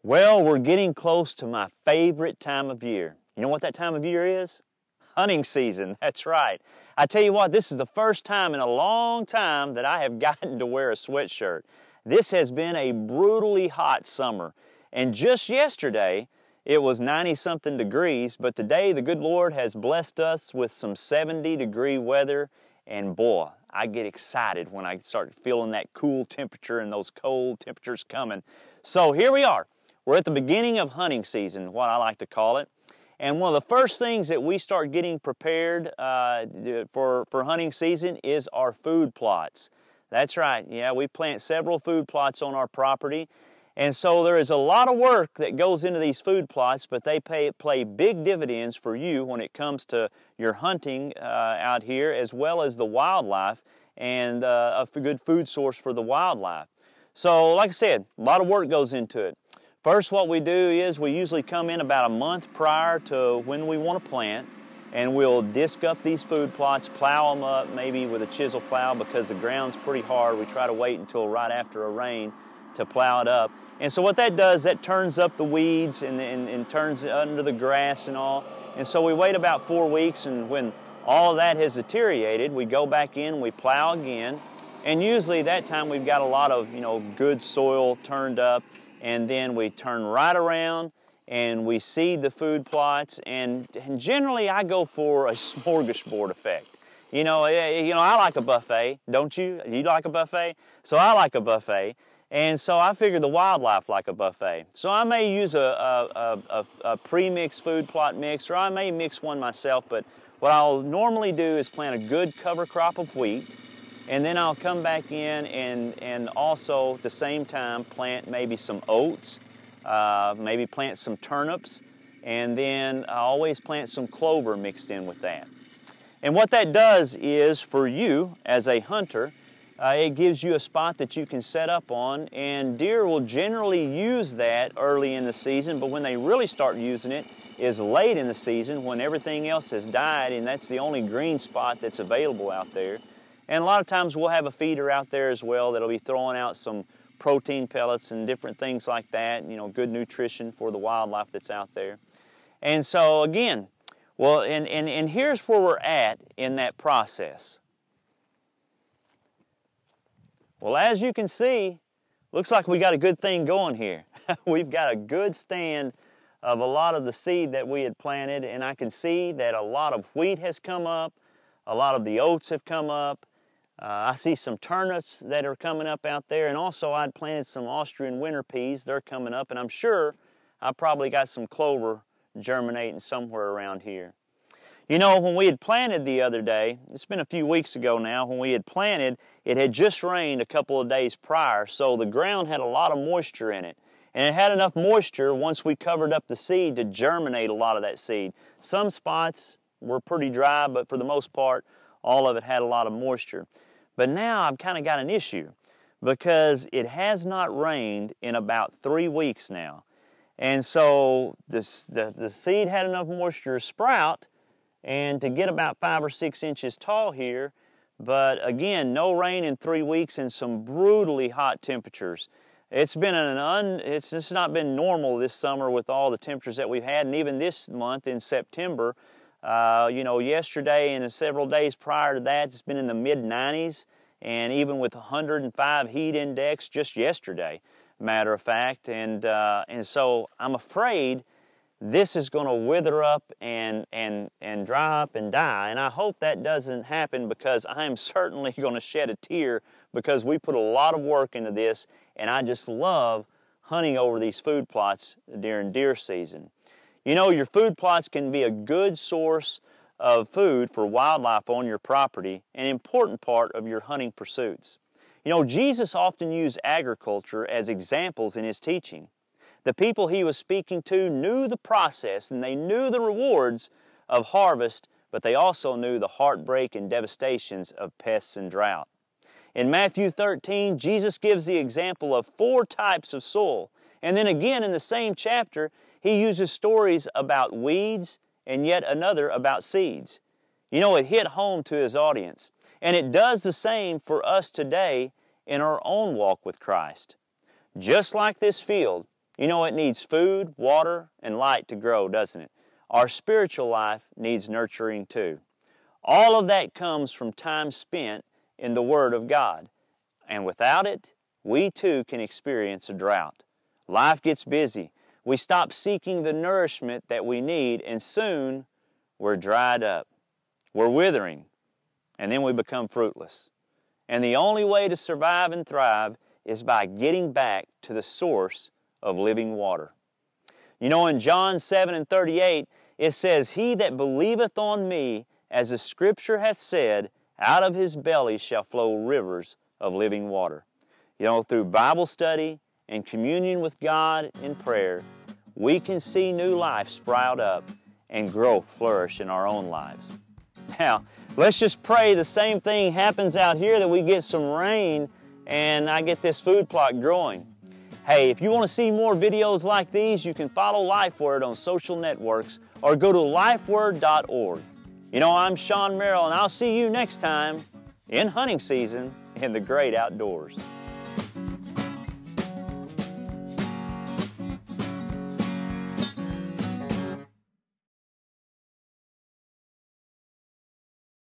Well, we're getting close to my favorite time of year. You know what that time of year is? Hunting season, that's right. I tell you what, this is the first time in a long time that I have gotten to wear a sweatshirt. This has been a brutally hot summer. And just yesterday, it was 90-something degrees, but today the good Lord has blessed us with some 70-degree weather. And boy, I get excited when I start feeling that cool temperature and those cold temperatures coming. So here we are. We're at the beginning of hunting season, what I like to call it. And one of the first things that we start getting prepared for hunting season is our food plots. That's right, yeah, we plant several food plots on our property. And so there is a lot of work that goes into these food plots, but they play big dividends for you when it comes to your hunting out here, as well as the wildlife and a good food source for the wildlife. So like I said, a lot of work goes into it. First, what we do is we usually come in about a month prior to when we want to plant, and we'll disc up these food plots, plow them up maybe with a chisel plow because the ground's pretty hard. We try to wait until right after a rain to plow it up. And so what that does, that turns up the weeds and turns under the grass and all. And so we wait about 4 weeks, and when all of that has deteriorated, we go back in, we plow again. And usually that time we've got a lot of, good soil turned up. And then we turn right around and we seed the food plots, and generally I go for a smorgasbord effect. I like a buffet, don't you? You like a buffet? So I like a buffet, and so I figure the wildlife like a buffet. So I may use a pre-mixed food plot mix, or I may mix one myself, but what I'll normally do is plant a good cover crop of wheat. And then I'll come back in and also at the same time plant maybe some oats, maybe plant some turnips, and then I always plant some clover mixed in with that. And what that does is for you as a hunter, it gives you a spot that you can set up on, and deer will generally use that early in the season, but when they really start using it is late in the season when everything else has died and that's the only green spot that's available out there. And a lot of times we'll have a feeder out there as well that'll be throwing out some protein pellets and different things like that, good nutrition for the wildlife that's out there. And so again, and here's where we're at in that process. Well, as you can see, looks like we got a good thing going here. We've got a good stand of a lot of the seed that we had planted, and I can see that a lot of wheat has come up, a lot of the oats have come up. I see some turnips that are coming up out there, and also I'd planted some Austrian winter peas. They're coming up, and I'm sure I probably got some clover germinating somewhere around here. When we had planted the other day, it's been a few weeks ago now, when we had planted, it had just rained a couple of days prior, so the ground had a lot of moisture in it. And it had enough moisture once we covered up the seed to germinate a lot of that seed. Some spots were pretty dry, but for the most part, all of it had a lot of moisture. But now I've kind of got an issue because it has not rained in about 3 weeks now. And so the seed had enough moisture to sprout and to get about 5 or 6 inches tall here. But again, no rain in 3 weeks and some brutally hot temperatures. It's just not been normal this summer with all the temperatures that we've had, and even this month in September. Yesterday and several days prior to that, it's been in the mid-90s, and even with 105 heat index just yesterday, matter of fact. And so I'm afraid this is going to wither up and dry up and die. And I hope that doesn't happen, because I'm certainly going to shed a tear, because we put a lot of work into this, and I just love hunting over these food plots during deer season. Your food plots can be a good source of food for wildlife on your property, an important part of your hunting pursuits. Jesus often used agriculture as examples in his teaching. The people he was speaking to knew the process and they knew the rewards of harvest, but they also knew the heartbreak and devastations of pests and drought. In Matthew 13, Jesus gives the example of 4 types of soil. And then again in the same chapter, he uses stories about weeds and yet another about seeds. It hit home to his audience. And it does the same for us today in our own walk with Christ. Just like this field, You know, it needs food, water, and light to grow, doesn't it? Our spiritual life needs nurturing too. All of that comes from time spent in the Word of God. And without it, we too can experience a drought. Life gets busy. We stop seeking the nourishment that we need, and soon we're dried up. We're withering, and then we become fruitless. And the only way to survive and thrive is by getting back to the source of living water. You know, in John 7:38, it says, "He that believeth on me, as the Scripture hath said, out of his belly shall flow rivers of living water." You know, through Bible study and communion with God in prayer, we can see new life sprout up and growth flourish in our own lives. Now, let's just pray the same thing happens out here, that we get some rain and I get this food plot growing. Hey, if you want to see more videos like these, you can follow LifeWord on social networks or go to lifeword.org. You know, I'm Sean Merrill, and I'll see you next time in hunting season in the great outdoors.